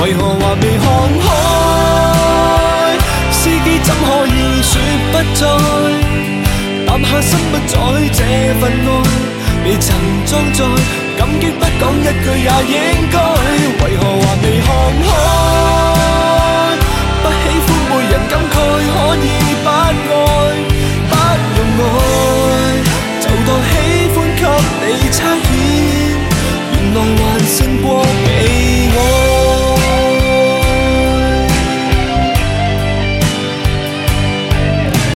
为何还未看开？司机怎可以说不再？淡下心不再这份爱，未曾装载，感激不讲一句也应